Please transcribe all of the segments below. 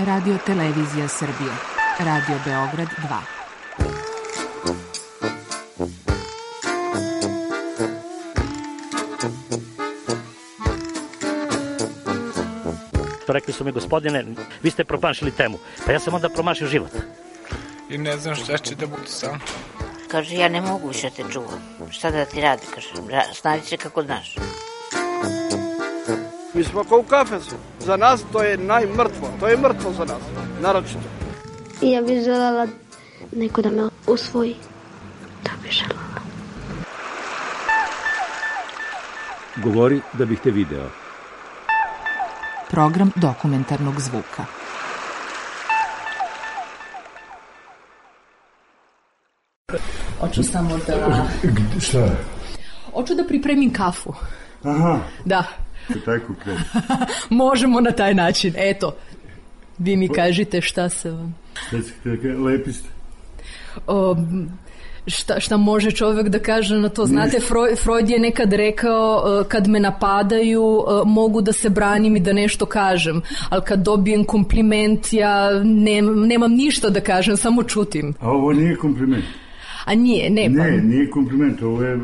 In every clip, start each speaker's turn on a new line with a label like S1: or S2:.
S1: Radio Televizija Srbije. Radio Beograd 2.
S2: Rekli su mi, gospodine, vi ste promašili temu. Pa ja sam onda promašio život.
S3: I ne znam šta će da bude sam.
S4: Kaže, ja ne mogu više te čuvam. Šta da ti radi, kaže, snađi se kako znaš.
S5: Mi smo kao u kafesu. Za nas to je najmrtvo. To je mrtvo za nas, naročito.
S6: I ja bih željela neko da me usvoji. To bih željela.
S7: Govori da bih te video.
S1: Program dokumentarnog zvuka.
S8: Hoću samo da...
S9: Šta?
S8: Hoću da pripremim kafu.
S9: Aha.
S8: Da.
S9: Tako krenu.
S8: Možemo na taj način. Eto, vi mi kažite šta se vam...
S9: Lepi ste.
S8: Šta može čovjek da kaže na to? Znate, Freud je nekad rekao, kad me napadaju, mogu da se branim i da nešto kažem, ali kad dobijem kompliment, ja nemam ništa da kažem, samo čutim.
S9: A ovo nije kompliment?
S8: A nije, ne.
S9: Ne, nije kompliment, ovo je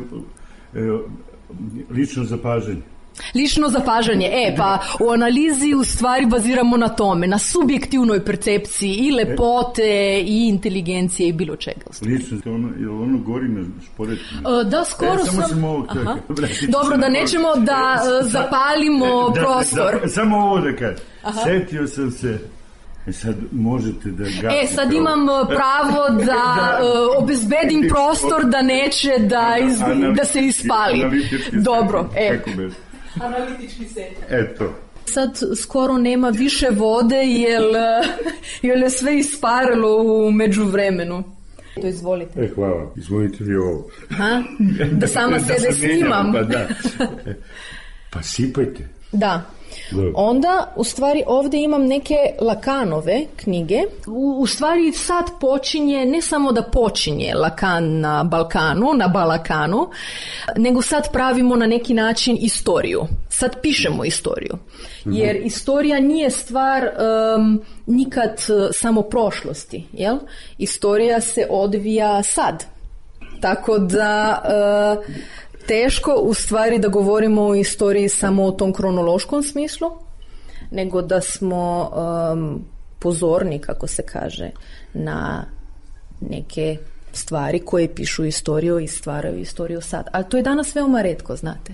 S9: lično zapažanje.
S8: Lično zapažanje, pa u analizi u stvari baziramo na tome, na subjektivnoj percepciji i lepote i inteligencije i bilo čega.
S9: Lično, ono gori na šporetima?
S8: Da, skoro
S9: samo
S8: sam...
S9: ovo
S8: Dobro, da nećemo da zapalimo prostor.
S9: Samo ovo da kažem. Setio sam se... Sad možete da gasite.
S8: Sad imam pravo da obezbedim prostor da neće da se ispali. Dobro, analitički set.
S9: Eto.
S8: Sad skoro nema više vode jer je sve isparilo u međuvremenu. To izvolite.
S9: Hvala. Izvolite vi ovo.
S8: Da sama sebe snimam.
S9: Pa sipajte.
S8: Da. Onda, u stvari, ovdje imam neke Lacanove knjige. U stvari, sad počinje, ne samo da počinje Lacan na Balkanu, na Balakanu, nego sad pravimo na neki način istoriju. Sad pišemo istoriju. Jer istorija nije stvar nikad samo prošlosti, jel? Istorija se odvija sad. Tako da... teško u stvari da govorimo o istoriji samo u tom kronološkom smislu, nego da smo pozorni, kako se kaže, na neke stvari koje pišu istoriju i stvaraju istoriju sad. Ali to je danas veoma retko, znate.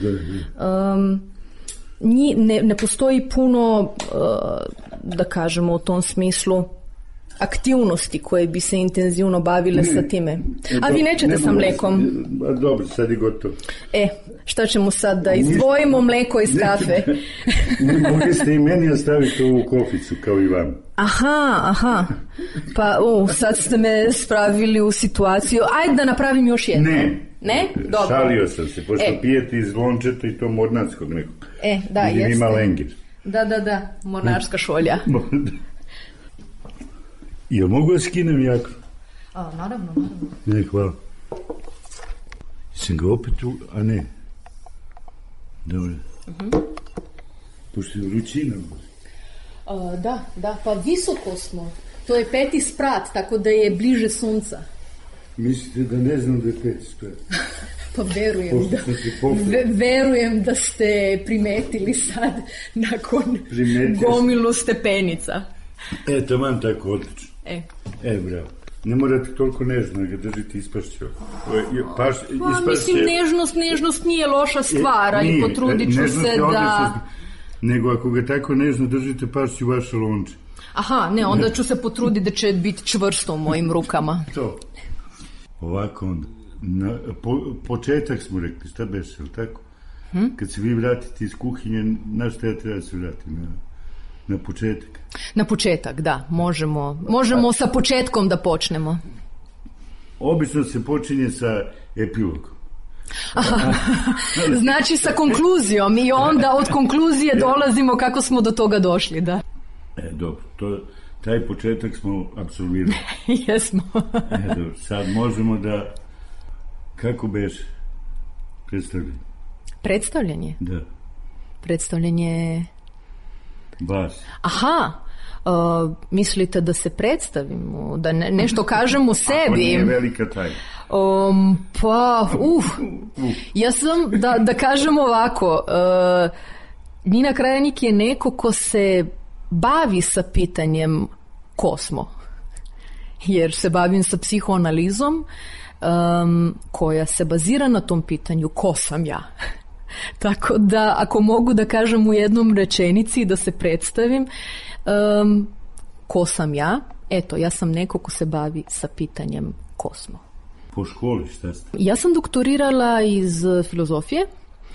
S8: Ne postoji puno, da kažemo u tom smislu, aktivnosti koje bi se intenzivno bavile sa time. A vi nećete sa mlekom?
S9: Dobro, sad je gotovo.
S8: Šta ćemo sad, da izdvojimo mleko iz kafe?
S9: Mogli ste i meni ostaviti ovu koficu, kao i vam.
S8: Aha. Pa, sad ste me spravili u situaciju. Ajde da napravim još jedno. Ne? Dobro.
S9: Šalio sam se, pošto pijete iz lončeta i to mornarskog nekog.
S8: Da, jeste.
S9: Ima lengir.
S8: Da, mornarska šolja.
S9: Jel mogu da skinem jaknu?
S8: Naravno.
S9: Ne, hvala. Sam ga opet a ne. Dobro. Pošto je vrućina.
S8: Da, pa visoko smo. To je 5. sprat, tako da je bliže sunca.
S9: Mislite da ne znam da je 5. sprat?
S8: Pa verujem da ste primetili sad nakon gomilu stepenica.
S9: Taman tako, odlično. Bravo. Ne morate toliko nežno ga držite, ispašće.
S8: Mislim, nežnost nije loša stvar, ali potrudit ću se da...
S9: Nego ako ga tako nežno držite, pašće u vaše lonče.
S8: Onda ću se potruditi da će biti čvrsto u mojim rukama.
S9: To. Ovako onda. Početak smo rekli, šta beše, ili tako? Kad se vi vratite iz kuhinje, na šta ja treba se vratiti? Na početak?
S8: Na početak, da. Možemo sa početkom da počnemo.
S9: Obično se počinje sa epilogom.
S8: Znači sa konkluzijom i onda od konkluzije dolazimo kako smo do toga došli, da.
S9: Dobro, taj početak smo apsolvirali.
S8: Jesmo.
S9: Dobro, sad možemo da... Kako beše?
S8: Predstavljanje?
S9: Da.
S8: Predstavljanje...
S9: Vas.
S8: Mislite da se predstavimo, da nešto kažem o sebi?
S9: Ako nije velika tajna.
S8: Ja sam, da kažem ovako, Nina Krajanik je neko ko se bavi sa pitanjem ko smo, jer se bavim sa psihoanalizom koja se bazira na tom pitanju ko sam ja. Tako da, ako mogu da kažem u jednom rečenici da se predstavim, ko sam ja? Eto, ja sam neko ko se bavi sa pitanjem ko smo.
S9: Po školi šta ste?
S8: Ja sam doktorirala iz filozofije,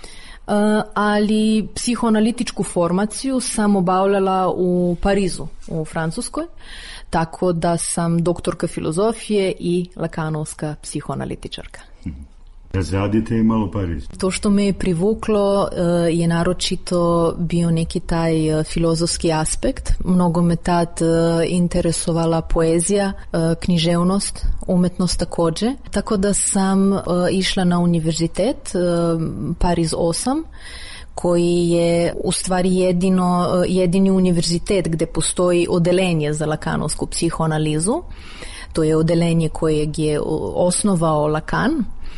S8: ali psihoanalitičku formaciju sam obavljala u Parizu, u Francuskoj, tako da sam doktorka filozofije i lakanovska psihoanalitičarka.
S9: Razradite i malo Pariz.
S8: To što me je privuklo je naročito bio neki taj filozofski aspekt. Mnogo me tad interesovala poezija, književnost, umetnost također. Tako da sam išla na univerzitet Pariz 8, koji je u stvari jedini univerzitet gdje postoji odelenje za lakanovsku psihoanalizu. To je odelenje kojeg je osnovao Lacan.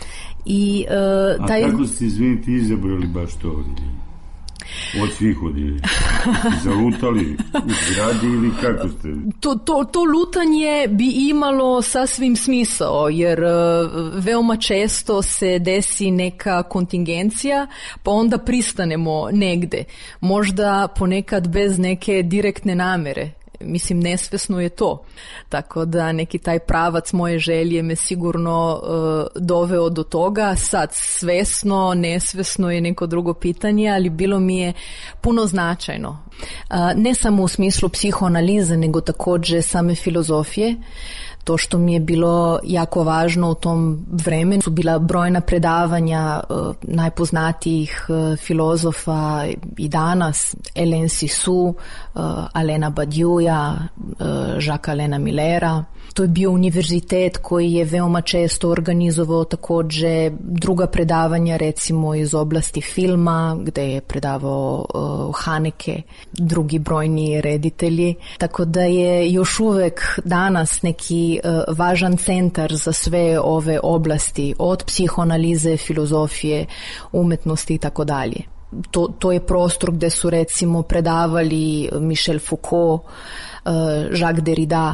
S9: A kako ste, izvinite, izabrali baš to odeljenje? Od svih odeljenja? Zalutali u zgradi ili kako ste?
S8: To lutanje bi imalo sasvim smisao, jer veoma često se desi neka kontingencija, pa onda pristanemo negde. Možda ponekad bez neke direktne namere. Mislim, nesvesno je to. Tako da neki taj pravac moje želje me sigurno doveo do toga. Sad svesno, nesvesno je neko drugo pitanje, ali bilo mi je puno značajno. Ne samo u smislu psihoanalize, nego također same filozofije. To što mi je bilo jako važno u tom vremenu su bila brojna predavanja najpoznatijih filozofa i danas, Hélène Cixous, Alaina Badiouja, Jacques Alaina Millera. To je bio univerzitet koji je veoma često organizovao također druga predavanja, recimo iz oblasti filma, gdje je predavao Haneke, drugi brojni reditelji. Tako da je još uvek danas neki važan centar za sve ove oblasti, od psihoanalize, filozofije, umetnosti i tako dalje. To je prostor gdje su recimo predavali Michel Foucault, Jacques Derrida,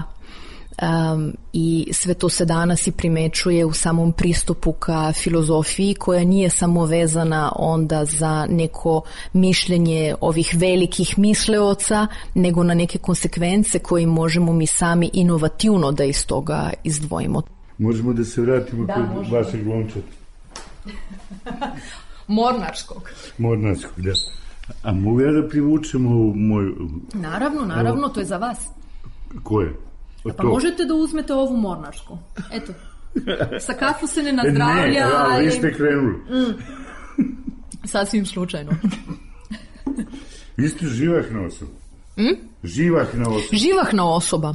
S8: i sve to se danas i primećuje u samom pristupu ka filozofiji, koja nije samo vezana onda za neko mišljenje ovih velikih misleoca, nego na neke konsekvence koje možemo mi sami inovativno da iz toga izdvojimo.
S9: Možemo da se vratimo kod vašeg glumčeta.
S8: Mornarskog,
S9: da. A mogu ja da privučem ovu moju...
S8: Naravno, to je za vas.
S9: Koje?
S8: Pa možete da uzmete ovu mornarsku. Eto. Sa kafu se ne nazdravlja.
S9: Ne, vi ste krenuli.
S8: Sasvim slučajno.
S9: Vi ste živahna osoba. Živahna osoba.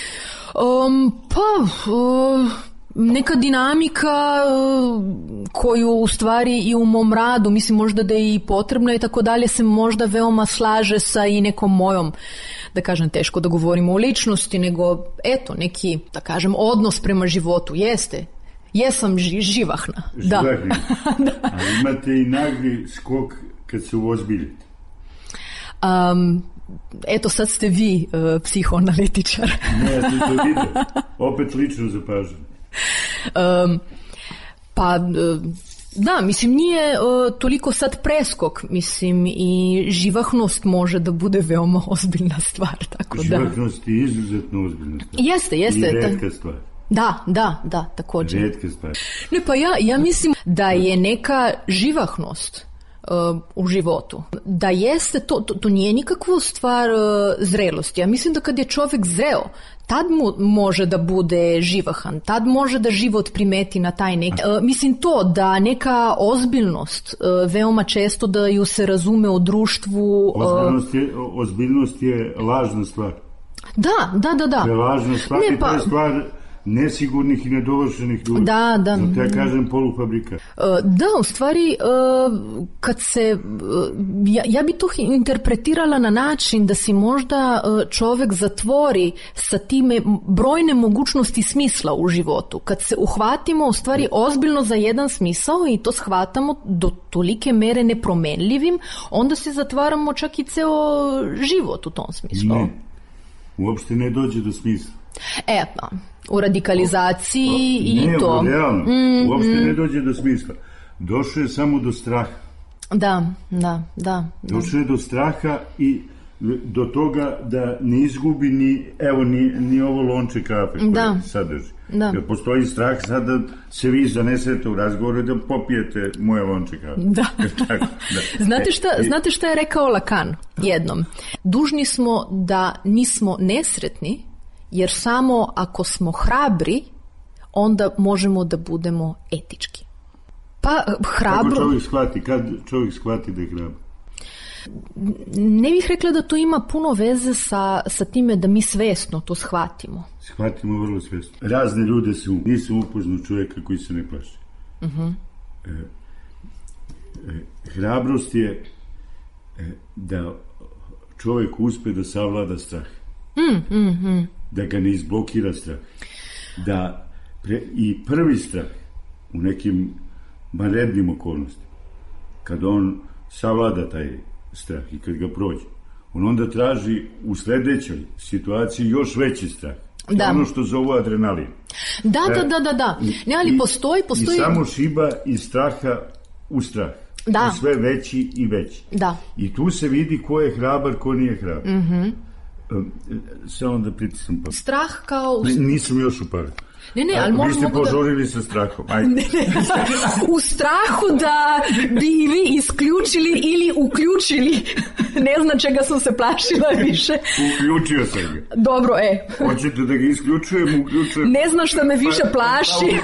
S8: Neka dinamika koju u stvari i u mom radu, mislim možda da je i potrebna i tako dalje, se možda veoma slaže sa i nekom mojom, da kažem, teško da govorimo o ličnosti, nego eto, neki, da kažem, odnos prema životu. Jesam živahna. Da.
S9: A imate i nagli skok kad se uozbiljite?
S8: Eto, sad ste vi psihoanalitičar.
S9: Ne, ja to vidim. Opet lično zapažam.
S8: Da, mislim, nije toliko sad preskok, mislim, i živahnost može da bude veoma ozbiljna stvar, tako da.
S9: Živahnost je izuzetno ozbiljna stvar.
S8: Jeste.
S9: I retka stvar.
S8: Da, također.
S9: Retka stvar.
S8: Ne, pa ja mislim da je neka živahnost u životu. Da jeste, to nije nikakva stvar zrelosti. Ja mislim da kad je čovjek zreo, tad mu može da bude živahan, tad može da život primeti na taj neki. Mislim to da neka ozbiljnost, veoma često da ju se razume u društvu.
S9: Ozbiljnost je lažna stvar.
S8: Da.
S9: To je lažna stvar i to je stvar nesigurnih i nedovršenih ljudi.
S8: Da.
S9: Zato ja kažem polufabrikat.
S8: Da, u stvari, kad se... Ja bi to interpretirala na način da si možda čovek zatvori sa time brojne mogućnosti smisla u životu. Kad se uhvatimo u stvari ozbiljno za jedan smisao i to shvatamo do tolike mere nepromenljivim, onda se zatvaramo čak i ceo život u tom smislu.
S9: Ne, uopšte ne dođe do smisla.
S8: U radikalizaciji i to.
S9: Ne, realno, uopšte ne dođe do smisla. Došlo je samo do straha.
S8: Da.
S9: Došlo je do straha i do toga da ne izgubi ni ovo lonče kafe koje sadrži. Jer postoji strah sad da se vi zanesete u razgovoru da popijete moje lonče kafe.
S8: Da. Znate šta je rekao Lacan jednom? Dužni smo da nismo nesretni, jer samo ako smo hrabri, onda možemo da budemo etički. Pa hrabro...
S9: Kad čovjek shvati da je hrabro?
S8: Ne bih rekla da to ima puno veze sa time da mi svesno to shvatimo.
S9: Shvatimo vrlo svesno. Razne ljude nisam upoznao čovjeka koji se ne plaši. Hrabrost je da čovjek uspe da savlada strah. Da ga ne izblokira strah. I prvi strah u nekim vanrednim okolnostima, kad on savlada taj strah i kad ga prođe, on onda traži u sledećoj situaciji još veći strah. Ono što zovu adrenalin.
S8: Da. Ne, ali postoji...
S9: I samo šiba iz straha u strah.
S8: Da.
S9: Sve veći i veći.
S8: Da.
S9: I tu se vidi ko je hrabar, ko nije hrabar. Samo da pritisam pa.
S8: Strah kao...
S9: Nisam još u paru.
S8: Ne, ali možemo...
S9: Vi ste požurili sa strahom.
S8: Ne. U strahu da bi vi isključili ili uključili. Ne znam čega sam se plašila više.
S9: Uključio sam ga.
S8: Dobro,
S9: Hoćete da ga isključujem, uključujem?
S8: Ne znam šta me više plaši.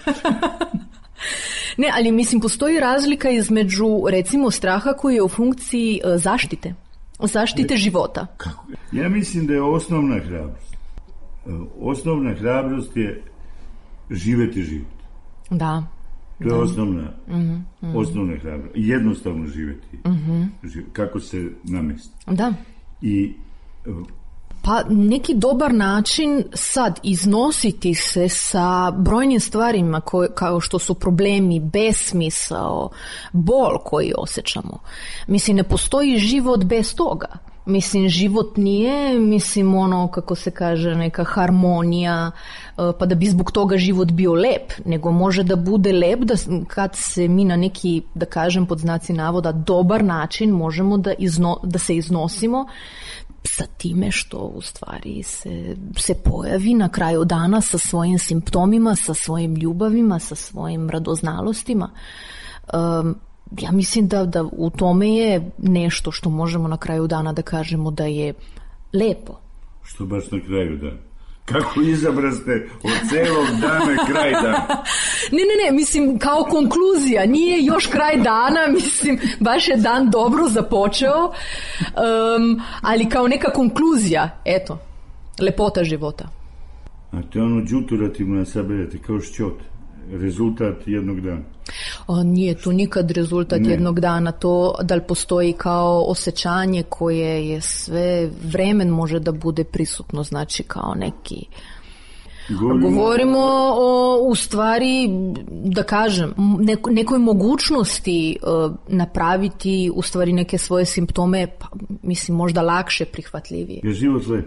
S8: Ne, ali mislim, postoji razlika između, recimo, straha koji je u funkciji zaštite života.
S9: Kako? Ja mislim da je osnovna hrabrost. Osnovna hrabrost je živeti život.
S8: Da.
S9: To je osnovna hrabrost. Jednostavno živeti. Kako se namesti.
S8: Da.
S9: I...
S8: Pa neki dobar način sad iznositi se sa brojnim stvarima kao što su problemi, besmisao, bol koji osjećamo. Mislim, ne postoji život bez toga. Mislim, život nije, kako se kaže, neka harmonija, pa da bi zbog toga život bio lep, nego može da bude lep kad se mi na neki, da kažem pod znaci navoda, dobar način možemo da se iznosimo sa time što u stvari se pojavi na kraju dana sa svojim simptomima, sa svojim ljubavima, sa svojim radoznalostima. Ja mislim da u tome je nešto što možemo na kraju dana da kažemo da je lepo.
S9: Što baš na kraju dana? Kako izabraste od celog dana kraj dana?
S8: Ne, mislim, kao konkluzija, nije još kraj dana, mislim, baš je dan dobro započeo, ali kao neka konkluzija, eto, lepota života.
S9: A to je ono đuturativno saberete, kao šćot, rezultat jednog dana.
S8: Nije to nikad rezultat jednog dana, to da li postoji kao osjećanje koje je sve vremen može da bude prisutno, znači kao neki... Govorimo o, u stvari, da kažem, nekoj mogućnosti napraviti u stvari neke svoje simptome, pa, mislim, možda lakše, prihvatljivije.
S9: Je život lep?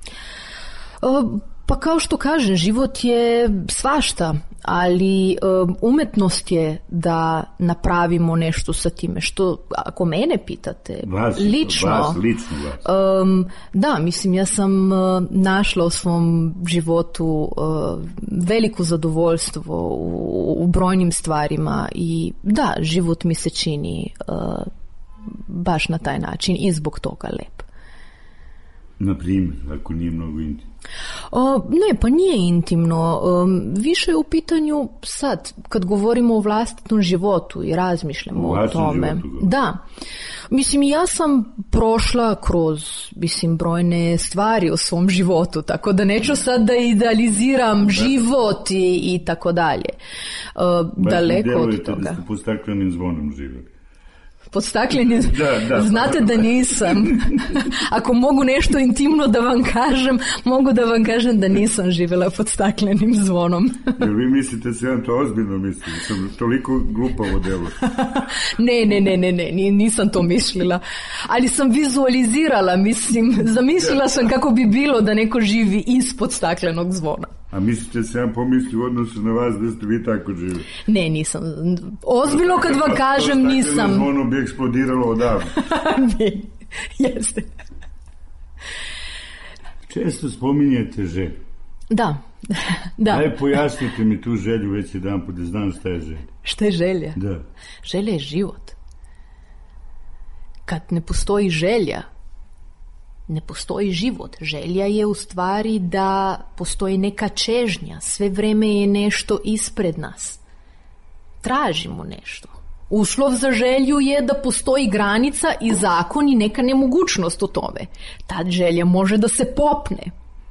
S8: Pa kao što kažem, život je svašta, ali umetnost je da napravimo nešto sa time, što ako mene pitate, lično. Da, mislim, ja sam našla u svom životu veliko zadovoljstvo u brojnim stvarima i da, život mi se čini baš na taj način i zbog toga lep.
S9: Na primjer, ako nije mnogo intimno?
S8: Ne, pa nije intimno. Više je u pitanju sad, kad govorimo o vlastitom životu i razmišljamo o tome. Da. Mislim, ja sam prošla kroz, brojne stvari u svom životu, tako da neću sad da idealiziram život i tako dalje. Daleko od toga.
S9: Da ste pod staklenim zvonom živjeli.
S8: Pod staklenim...
S9: Da.
S8: Znate da nisam. Ako mogu nešto intimno da vam kažem, mogu da vam kažem da nisam živjela pod staklenim zvonom.
S9: Jer vi mislite se, ja to ozbiljno mislim, sam toliko glupavo delo.
S8: Ne, nisam to mislila. Ali sam vizualizirala, zamislila sam kako bi bilo da neko živi ispod staklenog zvona.
S9: A mislite se, ja pomisli u odnosu na vas da ste vi tako živjeli?
S8: Ne, nisam. Ozbiljno kad vam kažem, nisam.
S9: Stakleno zvono bi eksplodiralo odavno.
S8: Ne, jeste.
S9: Često spominjete želju.
S8: Da.
S9: Ajde, pojasnite mi tu želju već jedan put da znam šta je želja.
S8: Šta je želja?
S9: Da.
S8: Želja je život. Kad ne postoji želja, ne postoji život. Želja je u stvari da postoji neka čežnja. Sve vreme je nešto ispred nas. Tražimo nešto. Uslov za želju je da postoji granica i zakon i neka nemogućnost u tome. Ta želja može da se popne.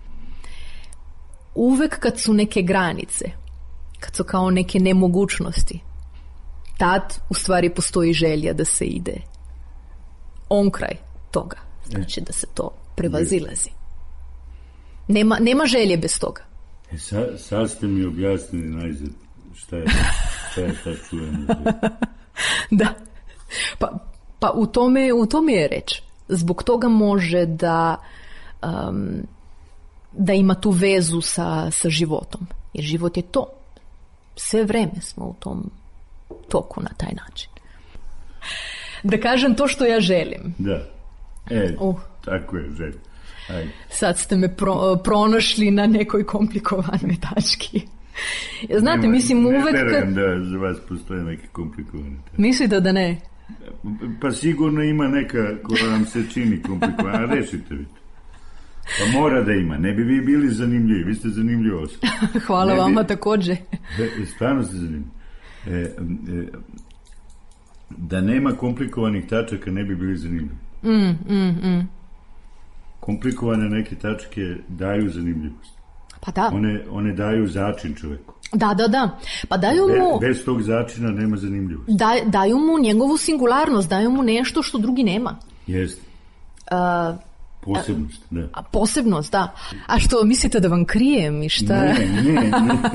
S8: Uvek kad su neke granice, kad su kao neke nemogućnosti, tad u stvari postoji želja da se ide onkraj toga. Znači da se to prevazilazi. Nema želje bez toga.
S9: Sad ste mi objasnili najzad šta je ta čuvena želja.
S8: Da. Pa u tome je reč. Zbog toga može da ima tu vezu sa životom. Jer život je to. Sve vreme smo u tom toku na taj način. Da kažem to što ja želim.
S9: Da. Tako je želja. Ajde.
S8: Sad ste me pronašli na nekoj komplikovanoj tački. Znate, uvek...
S9: Ne verujem da za vas postoje neke komplikovane tačke.
S8: Mislite da ne?
S9: Pa sigurno ima neka koja vam se čini komplikovana. Rešite vi to. Pa mora da ima. Ne bi vi bili zanimljivi. Vi ste zanimljivi osoba.
S8: Hvala vama također.
S9: Stvarno ste zanimljivi. Da nema komplikovanih tačaka ne bi bili zanimljivi. Komplikovane neke tačke daju zanimljivost.
S8: Pa da.
S9: One daju začin čoveku.
S8: Da. Pa daju mu...
S9: Bez tog začina nema zanimljivosti.
S8: Daju mu njegovu singularnost, daju mu nešto što drugi nema.
S9: Jeste. Posebnost, da.
S8: Posebnost, da. A što, mislite da vam krijem i šta?
S9: Ne.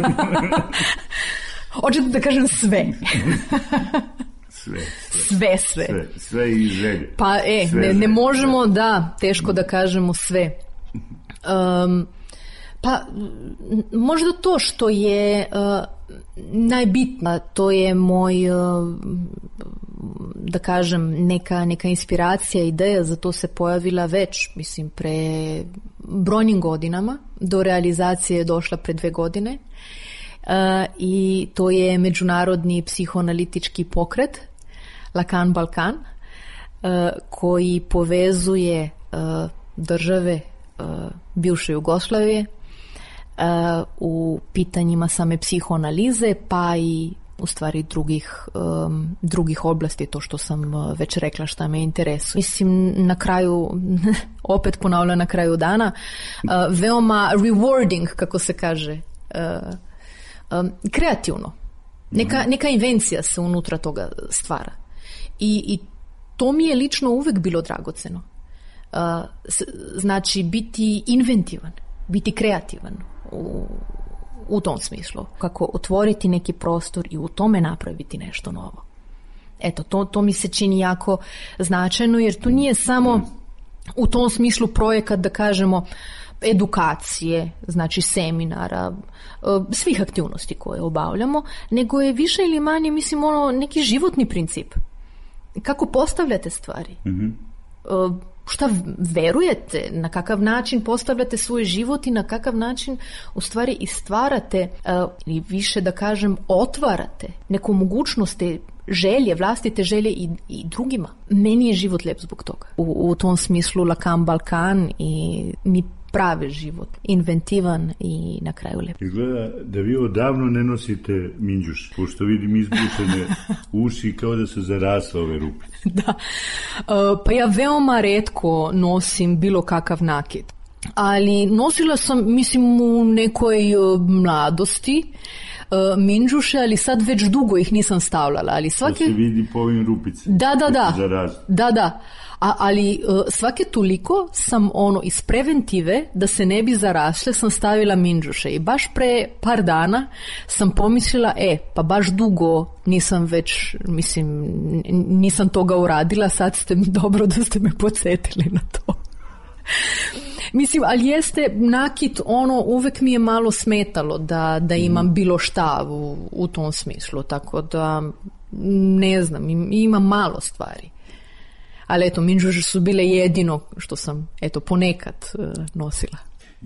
S8: Hoćete da kažem sve.
S9: Sve i želje.
S8: Pa ne možemo, da, teško da kažemo sve. Pa možda to što je najbitno, to je moj, da kažem, neka inspiracija, ideja, za to se pojavila već, pre brojnim godinama. Do realizacije je došla pre 2 godine. I to je međunarodni psihoanalitički pokret Lacan Balkan, koji povezuje države bivše Jugoslavije u pitanjima same psihoanalize, pa i u stvari drugih oblasti, to što sam već rekla šta me interesuje. Na kraju, opet ponavljam na kraju dana, veoma rewarding, kako se kaže, kreativno. Neka invencija se unutra toga stvara. I to mi je lično uvek bilo dragoceno. Znači biti inventivan, biti kreativan u tom smislu. Kako otvoriti neki prostor i u tome napraviti nešto novo. Eto, to mi se čini jako značajno, jer to nije samo u tom smislu projekat, da kažemo, edukacije, znači seminara, svih aktivnosti koje obavljamo, nego je više ili manje, neki životni princip. Kako postavljate stvari? Šta verujete, na kakav način postavljate svoj život i na kakav način u stvari i stvarate, ili više da kažem otvarate neku mogućnost želje, vlastite želje i drugima. Meni je život lep zbog toga. U tom smislu Lacan Balkan i mi pravi život. Inventivan i na kraju lep.
S9: Izgleda da vi odavno ne nosite minđuš, pošto vidim izbušene uši kao da se zarasla ove rupe.
S8: Da. Pa ja veoma retko nosim bilo kakav nakit. Ali nosila sam, mislim, u nekoj mladosti minđuše, ali sad već dugo ih nisam stavljala. Ali svake...
S9: To se vidi po ovim rupicama.
S8: Da. Ali svake toliko sam iz preventive da se ne bi zarasle sam stavila minđuše i baš pre par dana sam pomislila pa baš dugo nisam već, mislim, nisam toga uradila, sad ste dobro da ste me podsjetili na to. Mislim, ali jeste nakit, uvek mi je malo smetalo da imam bilo šta u tom smislu, tako da ne znam, imam malo stvari. Ali eto, minđuše su bile jedino što sam, ponekad nosila.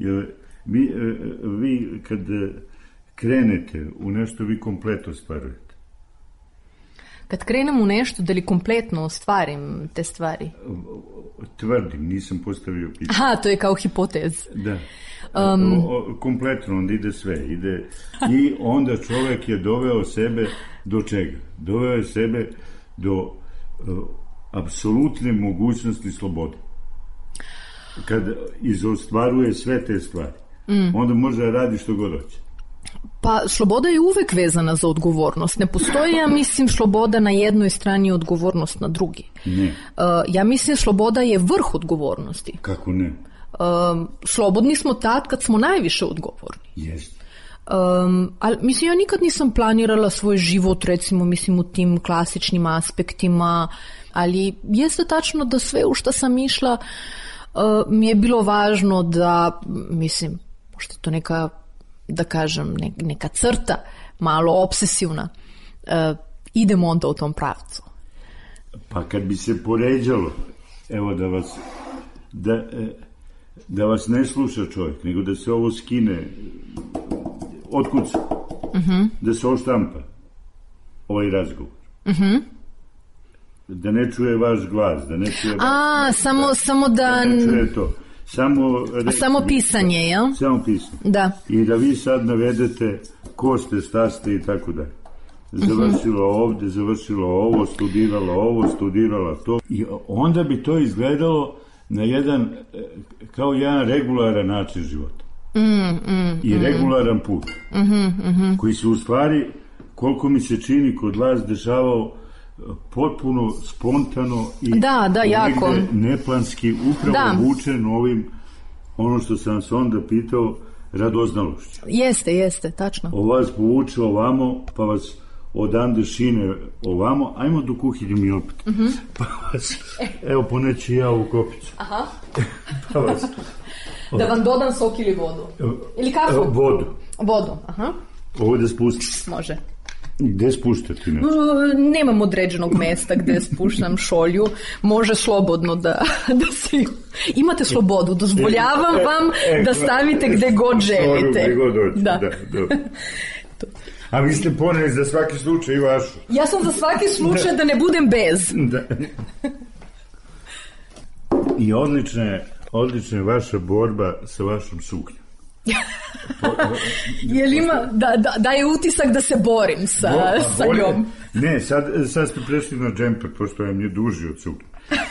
S9: Vi kad krenete u nešto, vi kompletno ostvarujete?
S8: Kad krenem u nešto, da li kompletno ostvarim te stvari?
S9: Tvrdim, nisam postavio pitanje.
S8: Aha, to je kao hipotez.
S9: Da. Kompletno, onda ide sve. I onda čovjek je doveo sebe do čega? Doveo je sebe do apsolutne mogućnosti slobode. Kad izostvaruje sve te stvari, onda može da radi što god hoće.
S8: Pa sloboda je uvek vezana za odgovornost. Ne postoji, ja mislim, sloboda na jednoj strani i odgovornost na drugi.
S9: Ne.
S8: Ja mislim, sloboda je vrh odgovornosti.
S9: Kako ne?
S8: Slobodni smo tad kad smo najviše odgovorni.
S9: Jeste.
S8: Ali mislim, ja nikad nisam planirala svoj život, recimo, mislim, u tim klasičnim aspektima, ali jeste tačno da sve u što sam išla mi je bilo važno da, mislim, možda to neka, da kažem, neka crta, malo obsesivna, idemo onda u tom pravcu.
S9: Pa kad bi se poređalo, evo da vas ne sluša čovjek, nego da se ovo skine otkuca, da se oštampa ovaj razgovor. Da ne čuje vaš glas, da ne čuje
S8: samo da
S9: ne čuje to. Samo
S8: pisanje, jel?
S9: Samo pisanje.
S8: Da.
S9: I da vi sad navedete ko ste, šta ste i tako dalje. Završilo ovdje, završilo ovo, studirala to. I onda bi to izgledalo na jedan, kao jedan regularan način života. I regularan put. Koji se u stvari, koliko mi se čini, kod vas dešavao potpuno spontano i
S8: jako
S9: neplanski, upravo vučen ovim, ono što sam vas onda pitao, radoznalošću.
S8: Jeste, tačno.
S9: O vas povuče ovamo, pa vas odande šine ovamo, ajmo do kuhinje mi opet. Pa vas, evo poneći ja u kopicu.
S8: Aha.
S9: Pa vas...
S8: Da vam dodam sok ili vodu? Ili kafu? Vodu, aha.
S9: Ovo da spustim.
S8: Može.
S9: Gde spuštati?
S8: Nemam određenog mesta gde spuštam šolju. Može slobodno da se... Imate slobodu, dozvoljavam vam da stavite gde god želite.
S9: Gde god hoćete, da. A vi ste poneli za svaki slučaj i vašu.
S8: Ja sam za svaki slučaj da ne budem bez.
S9: Da. I odlična je vaša borba sa vašom suknjom.
S8: Jel ima, da je utisak da se borim sa njom.
S9: Ne, sad ste prešli na džemper, pošto vam je duži od suknje.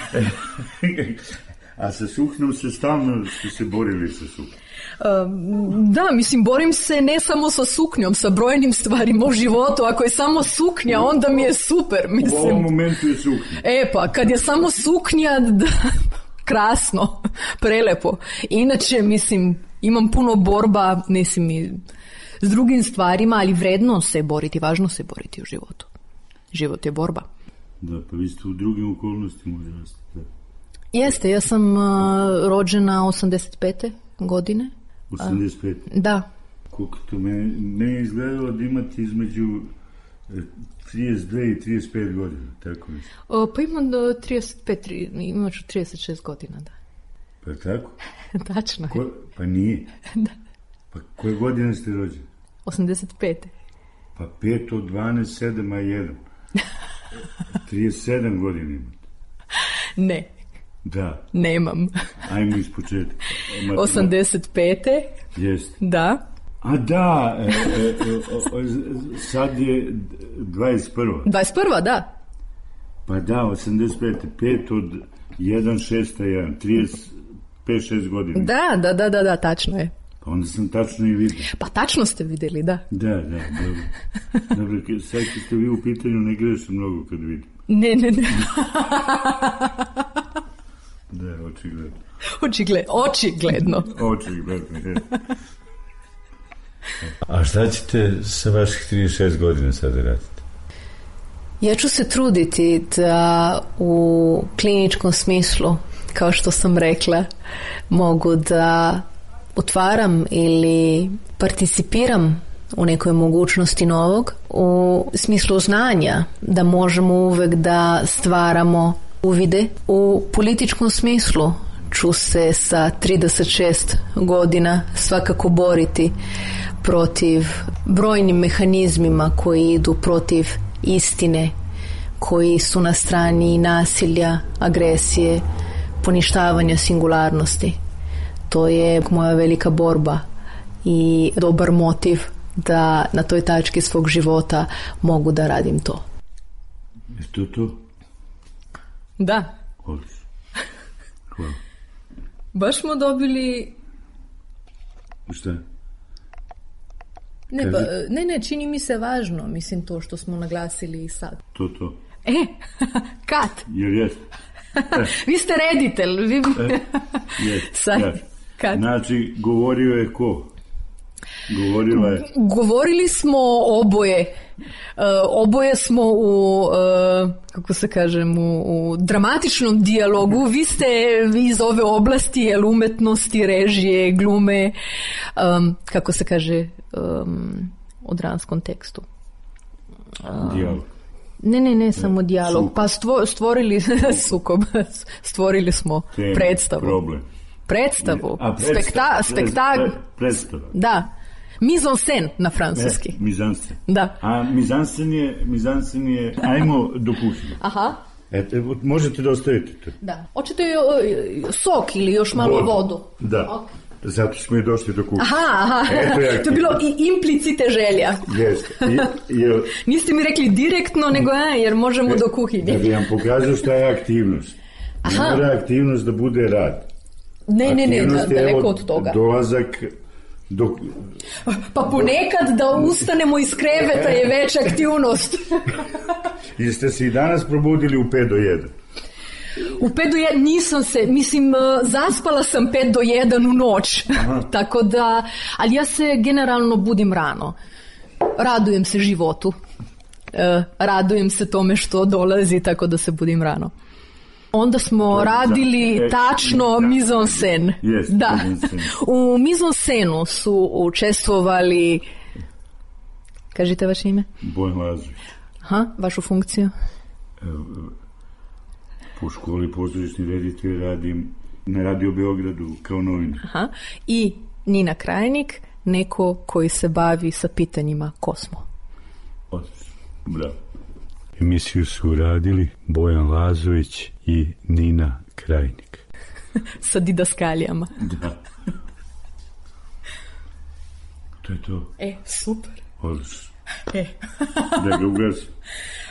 S9: A sa suknjom se stalno ste se borili sa suknjom.
S8: Da, mislim, borim se ne samo sa suknjom, sa brojnim stvarima u životu. Ako je samo suknja, onda mi je super, mislim.
S9: U ovom momentu je suknja.
S8: Pa, kad je samo suknja, krasno, prelepo. Inače, mislim, imam puno borba, mislim, i s drugim stvarima, ali vredno se boriti, važno se boriti u životu. Život je borba.
S9: Da, pa vi ste u drugim okolnostima odrastali.
S8: Jeste, ja sam rođena 85. godine.
S9: 85?
S8: Da.
S9: Koliko to me je izgledalo da imate između 32 i 35 godina, tako mislim.
S8: Pa imam imaću 36 godina, da.
S9: Pa tako?
S8: Tačno.
S9: Pa nije.
S8: Da.
S9: Pa koje godine ste rođeni?
S8: 85.
S9: Pa 5 od 12, 7, a 1. 37 godina imate.
S8: Ne.
S9: Da.
S8: Nemam.
S9: Ajmo iz početka.
S8: 85.
S9: Jest.
S8: Da.
S9: A da, sad je 21.
S8: 21. da.
S9: Pa da, 85. 5 od 1, 35-6 godina.
S8: Da, tačno je.
S9: Pa onda sam tačno i vidio.
S8: Pa tačno ste vidjeli, da.
S9: Da, dobro. Dobro, sad kad ste vi u pitanju, ne grešam mnogo kad vidim.
S8: Ne.
S9: Da, očigledno.
S8: Očigledno.
S9: A šta ćete sa vaših 36 godina sada raditi?
S8: Ja ću se truditi da u kliničkom smislu, kao što sam rekla, mogu da otvaram ili participiram u nekoj mogućnosti novog, u smislu znanja da možemo uvek da stvaramo uvide. U političkom smislu ću se sa 36 godina svakako boriti protiv brojnim mehanizmima koji idu protiv istine, koji su na strani nasilja, agresije, poništavanja singularnosti. To je moja velika borba i dobar motiv da na toj tački svog života mogu da radim to.
S9: Je to?
S8: Da.
S9: Hvala.
S8: Baš smo dobili...
S9: Šta?
S8: Ne, čini mi se važno, mislim, to što smo naglasili i sad.
S9: To.
S8: Kad?
S9: Jer jest.
S8: Vi ste reditelj. Sad. Kad?
S9: Znači, govorio je ko? Govorila je... Govorili
S8: smo oboje. Oboje smo u, kako se kažem, u dramatičnom dijalogu. Vi ste iz ove oblasti, jel, umetnosti, režije, glume, kako se kaže u dramskom tekstu.
S9: Dijalog.
S8: Ne, samo dijalog. Sukob. Pa stvorili sukob. Stvorili smo predstavu.
S9: Problem.
S8: Predstavu. Spektakl.
S9: Predstava.
S8: Da. Mise en scène na francuski.
S9: Mise en scène.
S8: Da.
S9: A mise en scène je ajmo do kuhinje.
S8: Aha.
S9: Možete da ostavite to.
S8: Da. Hoćete sok ili još malo vodu?
S9: Da. Okay. Zato smo i došli do kuhinje.
S8: Aha. To je bilo i implicite želja.
S9: Jeste.
S8: Niste mi rekli direktno, nego jer možemo do kuhinje.
S9: Da bi vam pokazao šta je aktivnost. Ne mora aktivnost da bude rad.
S8: Ne, daleko od toga.
S9: Dolazak do...
S8: Pa ponekad da ustanemo iz kreveta je već aktivnost.
S9: Jeste se i danas probudili u 5 do 1?
S8: U 5 do 1 nisam se, zaspala sam 5 do 1 u noć. Tako da, ali ja se generalno budim rano. Radujem se životu. Radujem se tome što dolazi, tako da se budim rano. Onda smo radili tačno mise en scène. Da. U mise en scènu su učestvovali... Kažite vaše ime?
S9: Bojan Lazović.
S8: Vašu funkciju?
S9: Po školi pozorišni reditelj radim na Radio Beogradu kao novinar.
S8: I Nina Krajnik, neko koji se bavi sa pitanjima ko smo.
S9: Odlično. Bravo. Emisiju su radili Bojan Lazović i Nina Krajnik.
S8: Sa didaskalijama.
S9: Da. To je to.
S8: Super.
S9: Odlično. Da ga ugasim.